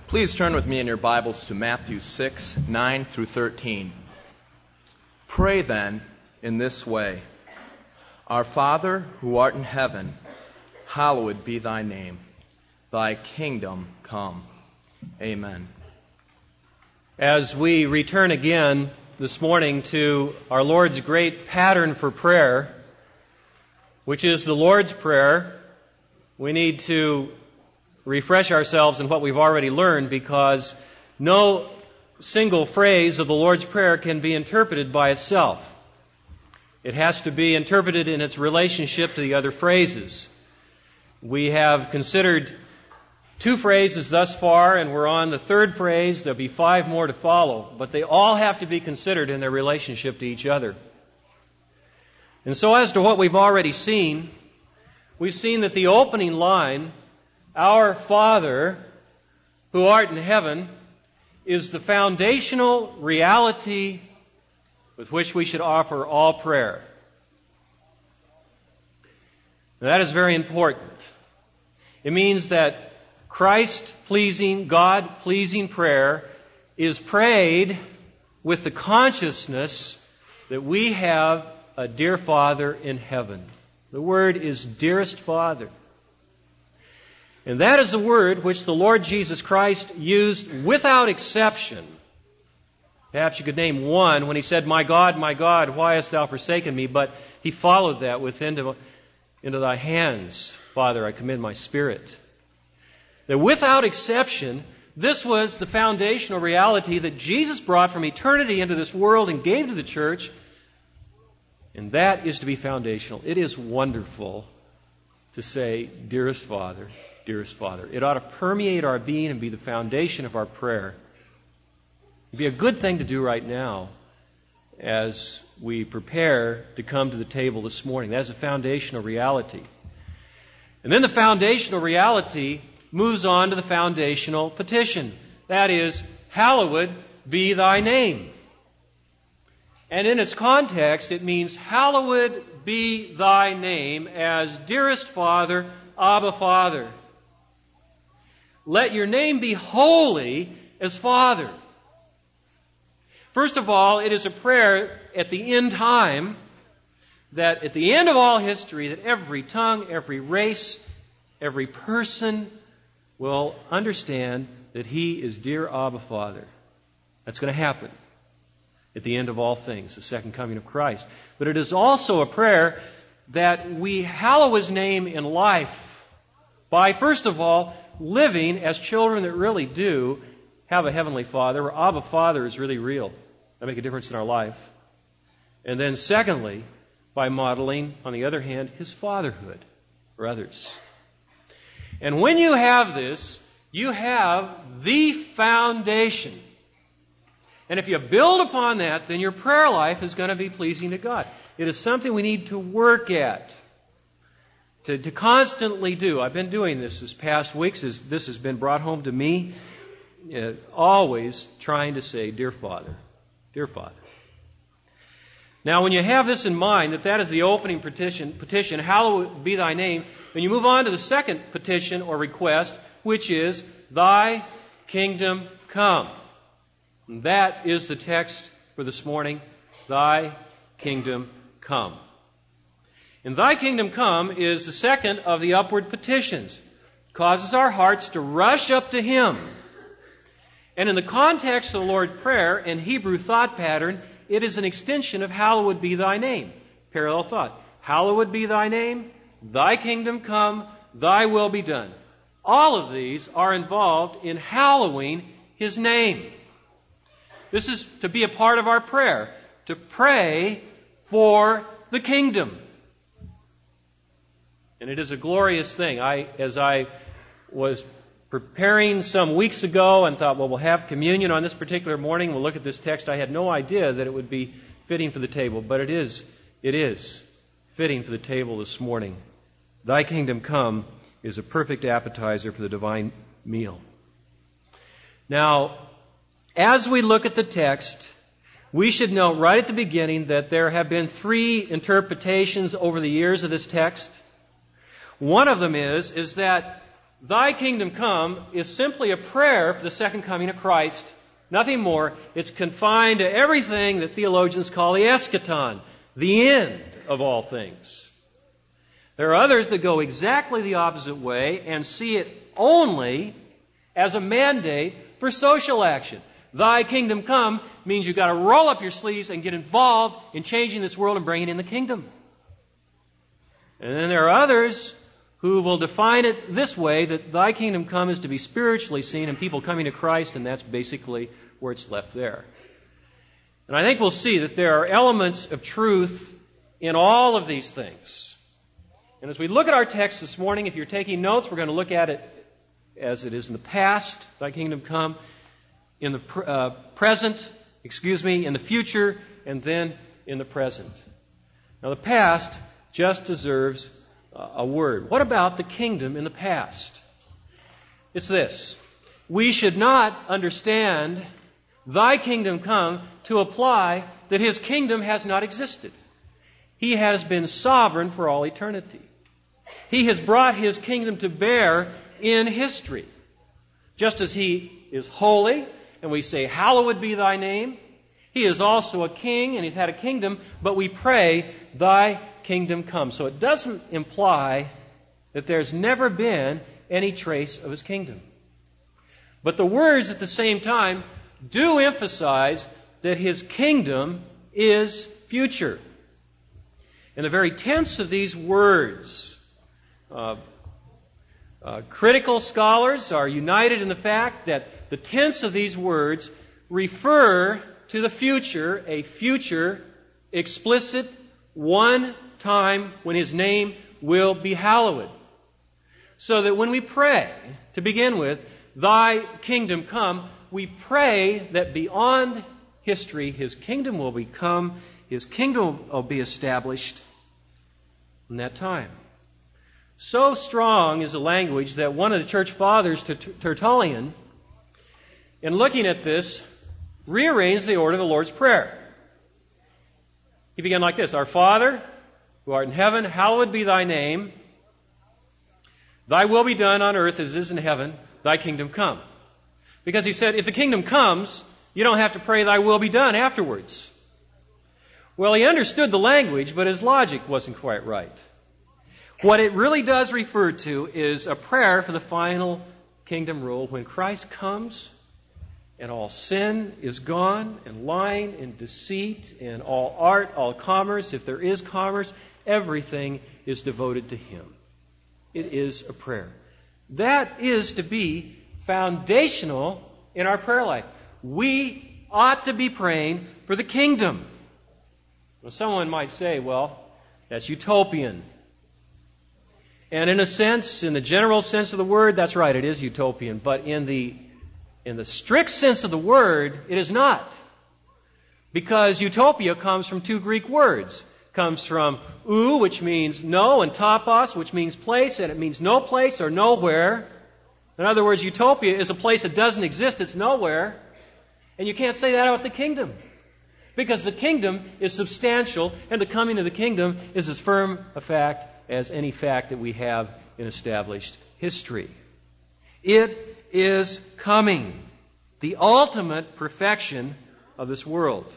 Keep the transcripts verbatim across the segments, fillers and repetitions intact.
Please turn with me in your Bibles to Matthew six, nine through thirteen. Pray then in this way: Our Father who art in heaven, hallowed be thy name. Thy kingdom come. Amen. As we return again this morning to our Lord's great pattern for prayer, which is the Lord's Prayer, we need to refresh ourselves in what we've already learned, because no single phrase of the Lord's Prayer can be interpreted by itself. It has to be interpreted in its relationship to the other phrases. We have considered two phrases thus far, and we're on the third phrase. There'll be five more to follow, but they all have to be considered in their relationship to each other. And so as to what we've already seen, we've seen that the opening line, Our Father who art in heaven, is the foundational reality with which we should offer all prayer. Now, that is very important. It means that Christ-pleasing, God-pleasing prayer is prayed with the consciousness that we have a dear Father in heaven. The word is dearest Father. And that is the word which the Lord Jesus Christ used without exception. Perhaps you could name one when he said, My God, my God, why hast thou forsaken me? But he followed that with into, into thy hands, Father, I commend my spirit. That without exception, this was the foundational reality that Jesus brought from eternity into this world and gave to the church. And that is to be foundational. It is wonderful to say, dearest Father, dearest Father. It ought to permeate our being and be the foundation of our prayer. It'd be a good thing to do right now as we prepare to come to the table this morning. That is a foundational reality. And then the foundational reality moves on to the foundational petition. That is, hallowed be thy name. And in its context, it means, hallowed be thy name as dearest Father, Abba Father. Let your name be holy as Father. First of all, it is a prayer at the end time, that at the end of all history, that every tongue, every race, every person will understand that He is dear Abba Father. That's going to happen at the end of all things, the second coming of Christ. But it is also a prayer that we hallow His name in life by, first of all, living as children that really do have a Heavenly Father, where Abba Father is really real. That make a difference in our life. And then secondly, by modeling, on the other hand, His fatherhood for others. And when you have this, you have the foundation. And if you build upon that, then your prayer life is going to be pleasing to God. It is something we need to work at, to, to constantly do. I've been doing this this past weeks as this has been brought home to me, uh, always trying to say, Dear Father, Dear Father. Now, when you have this in mind, that that is the opening petition, petition, hallowed be thy name, then you move on to the second petition or request, which is, Thy kingdom come. And that is the text for this morning, Thy kingdom come. And Thy kingdom come is the second of the upward petitions. It causes our hearts to rush up to Him. And in the context of the Lord's Prayer and Hebrew thought pattern, it is an extension of hallowed be thy name. Parallel thought. Hallowed be thy name, thy kingdom come, thy will be done. All of these are involved in hallowing His name. This is to be a part of our prayer, to pray for the kingdom. And it is a glorious thing. I, as I was preparing some weeks ago and thought, well, we'll have communion on this particular morning. We'll look at this text. I had no idea that it would be fitting for the table, but it is, it is fitting for the table this morning. Thy kingdom come is a perfect appetizer for the divine meal. Now, as we look at the text, we should note right at the beginning that there have been three interpretations over the years of this text. One of them is, is that Thy kingdom come is simply a prayer for the second coming of Christ. Nothing more. It's confined to everything that theologians call the eschaton, the end of all things. There are others that go exactly the opposite way and see it only as a mandate for social action. Thy kingdom come means you've got to roll up your sleeves and get involved in changing this world and bringing in the kingdom. And then there are others who will define it this way, that thy kingdom come is to be spiritually seen and people coming to Christ, and that's basically where it's left there. And I think we'll see that there are elements of truth in all of these things. And as we look at our text this morning, if you're taking notes, we're going to look at it as it is in the past, thy kingdom come, in the pr- uh, present, excuse me, in the future, and then in the present. Now the past just deserves uh, a word. What about the kingdom in the past? It's this. We should not understand thy kingdom come to apply that his kingdom has not existed. He has been sovereign for all eternity. He has brought his kingdom to bear in history. Just as he is holy, and we say, hallowed be thy name, he is also a king, and he's had a kingdom, but we pray, thy kingdom come. So it doesn't imply that there's never been any trace of his kingdom. But the words at the same time do emphasize that his kingdom is future. And the very tense of these words, uh, uh, critical scholars are united in the fact that the tense of these words refer to the future, a future, explicit, one time when his name will be hallowed. So that when we pray, to begin with, thy kingdom come, we pray that beyond history, his kingdom will become, his kingdom will be established in that time. So strong is the language that one of the church fathers, Tertullian, in looking at this, rearranged the order of the Lord's Prayer. He began like this: Our Father, who art in heaven, hallowed be thy name. Thy will be done on earth as it is in heaven. Thy kingdom come. Because he said, if the kingdom comes, you don't have to pray thy will be done afterwards. Well, he understood the language, but his logic wasn't quite right. What it really does refer to is a prayer for the final kingdom rule when Christ comes and all sin is gone, and lying and deceit and all art, all commerce, if there is commerce, everything is devoted to him. It is a prayer. That is to be foundational in our prayer life. We ought to be praying for the kingdom. Well, someone might say, well, that's utopian. And in a sense, in the general sense of the word, that's right, it is utopian. But in the in the strict sense of the word, it is not. Because utopia comes from two Greek words. It comes from ou, which means no, and topos, which means place, and it means no place or nowhere. In other words, utopia is a place that doesn't exist, it's nowhere. And you can't say that about the kingdom. Because the kingdom is substantial, and the coming of the kingdom is as firm a fact as any fact that we have in established history. It is coming, the ultimate perfection of this world.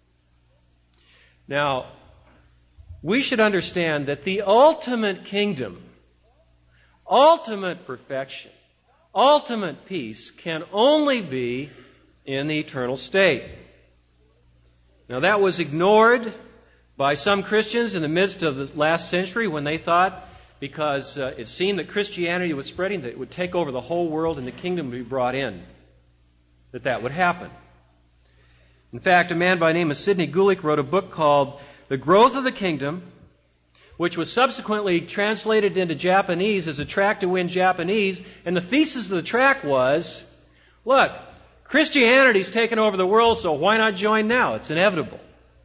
Now, we should understand that the ultimate kingdom, ultimate perfection, ultimate peace can only be in the eternal state. Now, that was ignored by some Christians in the midst of the last century when they thought, because uh, it seemed that Christianity was spreading, that it would take over the whole world and the kingdom would be brought in, that that would happen. In fact, a man by the name of Sidney Gulick wrote a book called The Growth of the Kingdom, which was subsequently translated into Japanese as a tract to win Japanese, and the thesis of the tract was, look, Christianity's taken over the world, so why not join now? It's inevitable.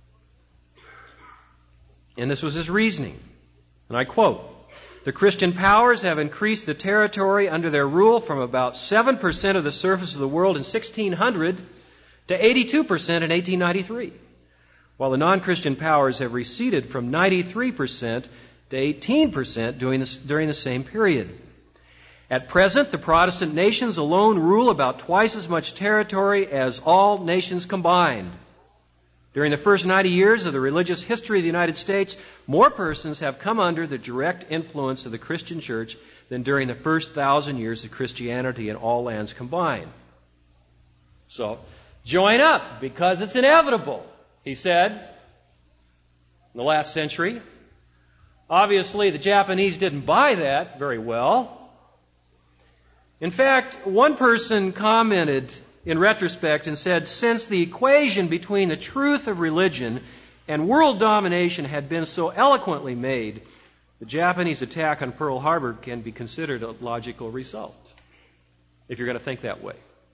And this was his reasoning. And I quote, the Christian powers have increased the territory under their rule from about seven percent of the surface of the world in sixteen hundred to eighty-two percent in eighteen ninety-three, while the non-Christian powers have receded from ninety-three percent to eighteen percent during, this, during the same period. At present, the Protestant nations alone rule about twice as much territory as all nations combined. During the first ninety years of the religious history of the United States, more persons have come under the direct influence of the Christian church than during the first thousand years of Christianity in all lands combined. So, join up, because it's inevitable, he said, in the last century. Obviously, the Japanese didn't buy that very well. In fact, one person commented in retrospect and said, since the equation between the truth of religion and world domination had been so eloquently made, the Japanese attack on Pearl Harbor can be considered a logical result, if you're going to think that way.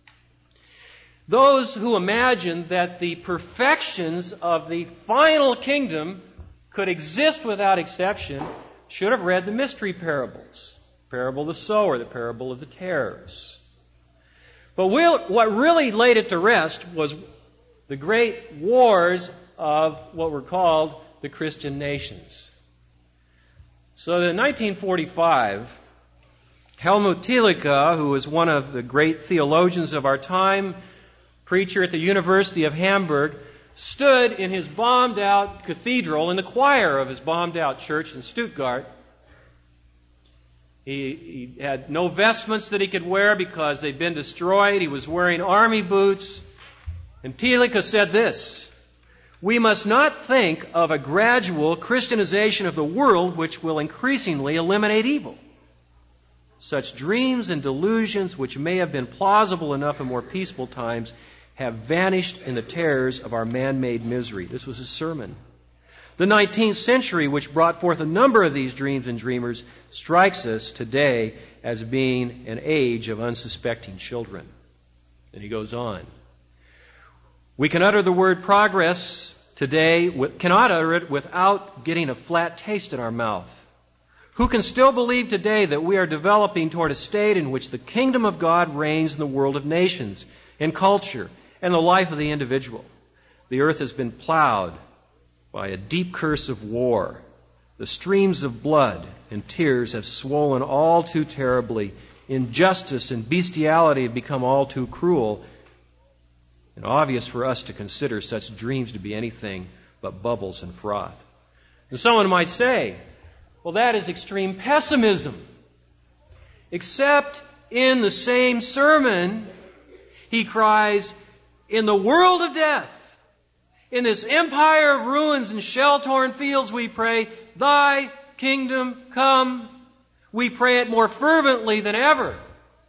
Those who imagine that the perfections of the final kingdom could exist without exception should have read the mystery parables. Parable of the sower, the parable of the tares. But we'll, what really laid it to rest was the great wars of what were called the Christian nations. So in nineteen forty-five, Helmut Thielicke, who was one of the great theologians of our time, preacher at the University of Hamburg, stood in his bombed-out cathedral, in the choir of his bombed-out church in Stuttgart. He, he had no vestments that he could wear because they'd been destroyed. He was wearing army boots. And Thielicke said this, "We must not think of a gradual Christianization of the world which will increasingly eliminate evil. Such dreams and delusions which may have been plausible enough in more peaceful times have vanished in the terrors of our man-made misery." This was his sermon. The nineteenth century, which brought forth a number of these dreams and dreamers, strikes us today as being an age of unsuspecting children. And he goes on. We can utter the word progress today, cannot utter it without getting a flat taste in our mouth. Who can still believe today that we are developing toward a state in which the kingdom of God reigns in the world of nations, in culture, and the life of the individual? The earth has been plowed by a deep curse of war. The streams of blood and tears have swollen all too terribly. Injustice and bestiality have become all too cruel. And obvious for us to consider such dreams to be anything but bubbles and froth. And someone might say, well, that is extreme pessimism. Except in the same sermon, he cries, in the world of death, in this empire of ruins and shell-torn fields, we pray, thy kingdom come. We pray it more fervently than ever.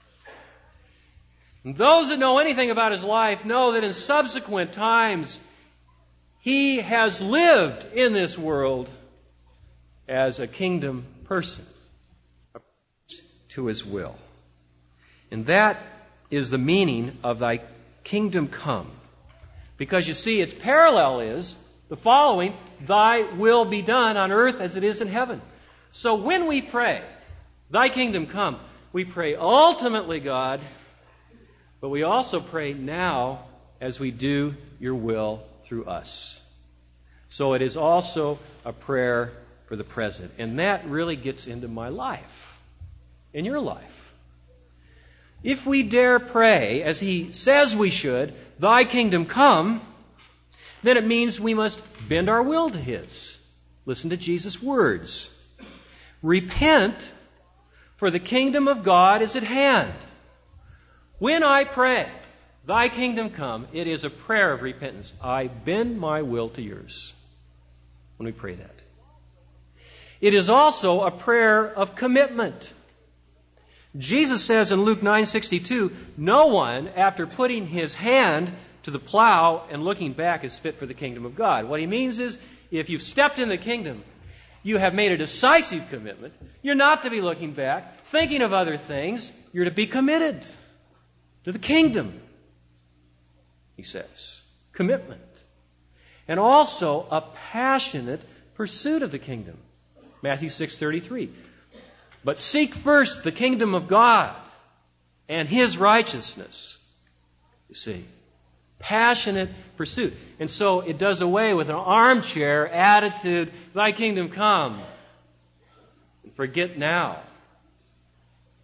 And those that know anything about his life know that in subsequent times, he has lived in this world as a kingdom person to his will. And that is the meaning of thy kingdom come. Because you see, its parallel is the following, thy will be done on earth as it is in heaven. So when we pray, thy kingdom come, we pray ultimately, God, but we also pray now as we do your will through us. So it is also a prayer for the present. And that really gets into my life, in your life. If we dare pray, as he says we should, thy kingdom come, then it means we must bend our will to his. Listen to Jesus' words. Repent, for the kingdom of God is at hand. When I pray, thy kingdom come, it is a prayer of repentance. I bend my will to yours when we pray that. It is also a prayer of commitment. Jesus says in Luke nine sixty-two, no one, after putting his hand to the plow and looking back, is fit for the kingdom of God. What he means is, if you've stepped in the kingdom, you have made a decisive commitment. You're not to be looking back, thinking of other things. You're to be committed to the kingdom, he says. Commitment. And also a passionate pursuit of the kingdom. Matthew six thirty-three. But seek first the kingdom of God and his righteousness. You see, passionate pursuit. And so it does away with an armchair attitude, thy kingdom come. And forget now.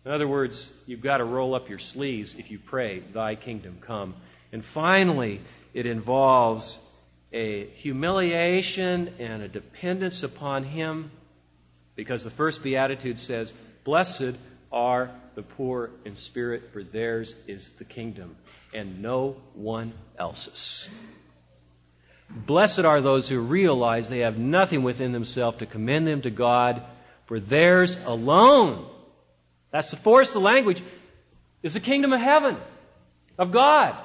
In other words, you've got to roll up your sleeves if you pray, Thy kingdom come. And finally, it involves a humiliation and a dependence upon Him, because the first beatitude says, Blessed are the poor in spirit, for theirs is the kingdom, and no one else's. Blessed are those who realize they have nothing within themselves to commend them to God, for theirs alone, that's the force of the language, is the kingdom of heaven, of God.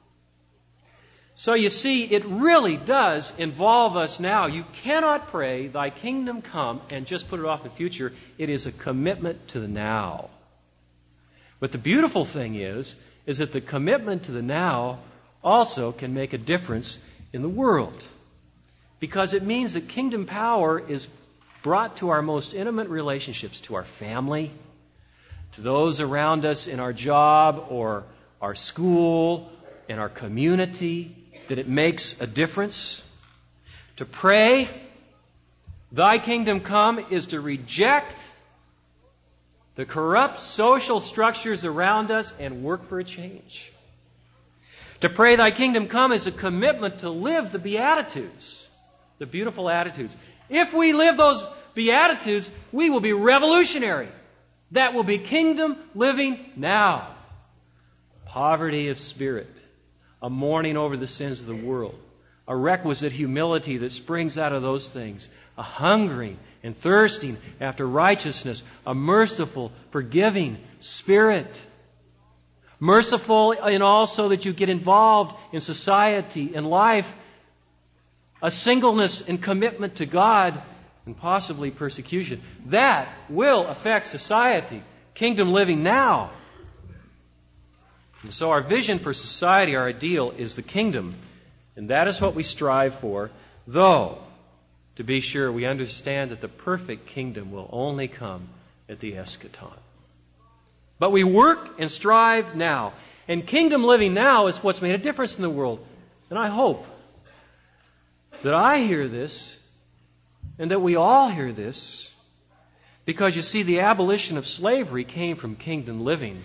So you see, it really does involve us now. You cannot pray, Thy kingdom come, and just put it off in the future. It is a commitment to the now. But the beautiful thing is, is that the commitment to the now also can make a difference in the world. Because it means that kingdom power is brought to our most intimate relationships, to our family, to those around us in our job or our school, in our community, that it makes a difference. To pray, Thy kingdom come, is to reject the corrupt social structures around us and work for a change. To pray, Thy kingdom come, is a commitment to live the Beatitudes, the beautiful attitudes. If we live those Beatitudes, we will be revolutionary. That will be kingdom living now. Poverty of spirit, a mourning over the sins of the world, a requisite humility that springs out of those things, a hungering and thirsting after righteousness, a merciful, forgiving spirit. Merciful in also that you get involved in society, in life, a singleness and commitment to God, and possibly persecution. That will affect society. Kingdom living now. And so our vision for society, our ideal, is the kingdom. And that is what we strive for, though, to be sure, we understand that the perfect kingdom will only come at the eschaton. But we work and strive now. And kingdom living now is what's made a difference in the world. And I hope that I hear this, and that we all hear this, because you see, the abolition of slavery came from kingdom living.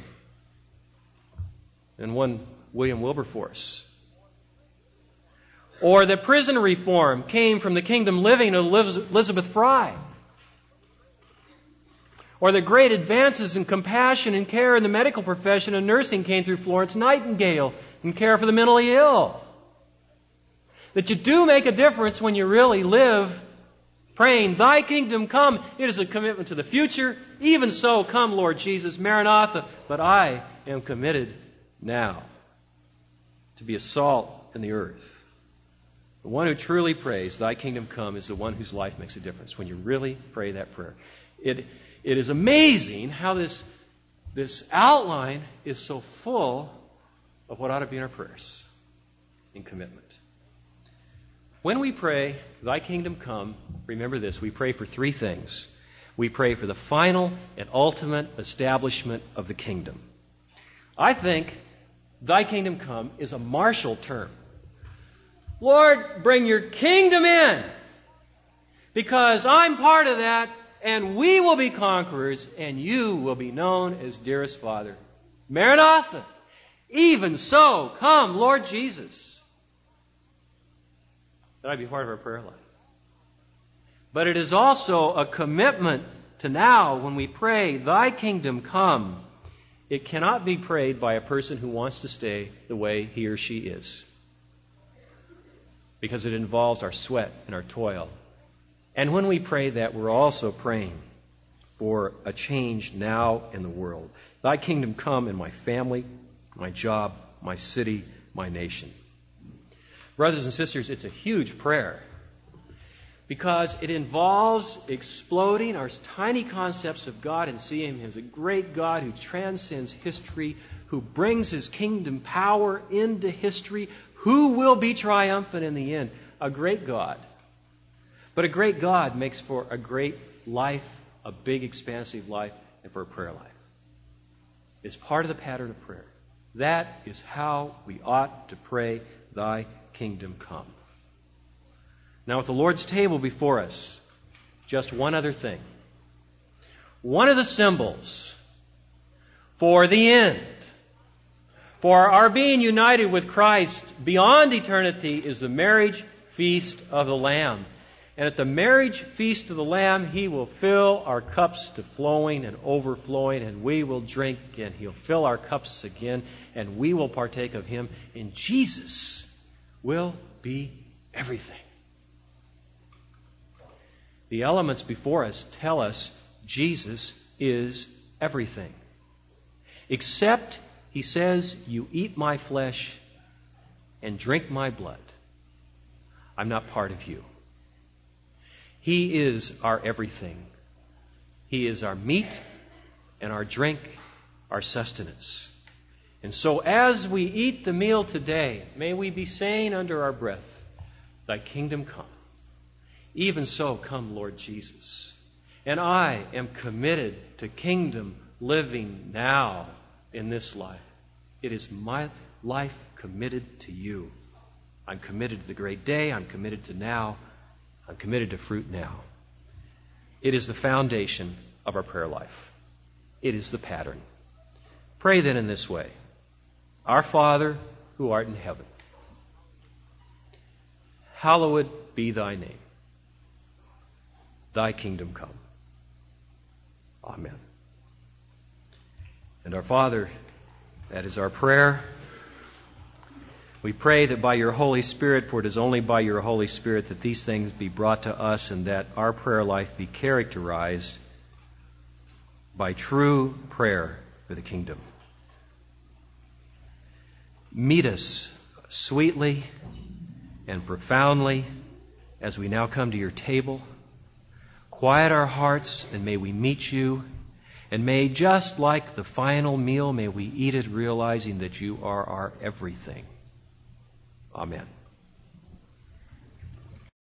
And one William Wilberforce. Or that prison reform came from the kingdom living of Elizabeth Fry. Or the great advances in compassion and care in the medical profession and nursing came through Florence Nightingale in care for the mentally ill. That you do make a difference when you really live praying, Thy kingdom come. It is a commitment to the future. Even so, come, Lord Jesus, Maranatha. But I am committed now to be a salt in the earth. The one who truly prays, Thy kingdom come, is the one whose life makes a difference when you really pray that prayer. It, it is amazing how this, this outline is so full of what ought to be in our prayers in commitment. When we pray, Thy kingdom come, remember this, we pray for three things. We pray for the final and ultimate establishment of the kingdom. I think Thy kingdom come is a martial term. Lord, bring your kingdom in, because I'm part of that, and we will be conquerors, and you will be known as dearest Father. Maranatha. Even so, come, Lord Jesus. That ought to be part of our prayer life. But it is also a commitment to now, when we pray, Thy kingdom come. It cannot be prayed by a person who wants to stay the way he or she is, because it involves our sweat and our toil. And when we pray that, we're also praying for a change now in the world. Thy kingdom come in my family, my job, my city, my nation. Brothers and sisters, it's a huge prayer, because it involves exploding our tiny concepts of God and seeing Him as a great God who transcends history, who brings His kingdom power into history, who will be triumphant in the end. A great God. But a great God makes for a great life, a big, expansive life, and for a prayer life. It's part of the pattern of prayer. That is how we ought to pray, Thy kingdom come. Now, with the Lord's table before us, just one other thing. One of the symbols for the end. For our being united with Christ beyond eternity is the marriage feast of the Lamb. And at the marriage feast of the Lamb, He will fill our cups to flowing and overflowing, and we will drink, and He'll fill our cups again, and we will partake of Him. And Jesus will be everything. The elements before us tell us Jesus is everything. Except, He says, you eat my flesh and drink my blood, I'm not part of you. He is our everything. He is our meat and our drink, our sustenance. And so as we eat the meal today, may we be saying under our breath, Thy kingdom come. Even so, come, Lord Jesus. And I am committed to kingdom living now in this life. It is my life committed to you. I'm committed to the great day. I'm committed to now. I'm committed to fruit now. It is the foundation of our prayer life. It is the pattern. Pray then in this way. Our Father, who art in heaven, hallowed be Thy name. Thy kingdom come. Amen. And our Father, that is our prayer. We pray that by Your Holy Spirit, for it is only by Your Holy Spirit that these things be brought to us, and that our prayer life be characterized by true prayer for the kingdom. Meet us sweetly and profoundly as we now come to Your table. Quiet our hearts, and may we meet You. And may, just like the final meal, may we eat it realizing that You are our everything. Amen.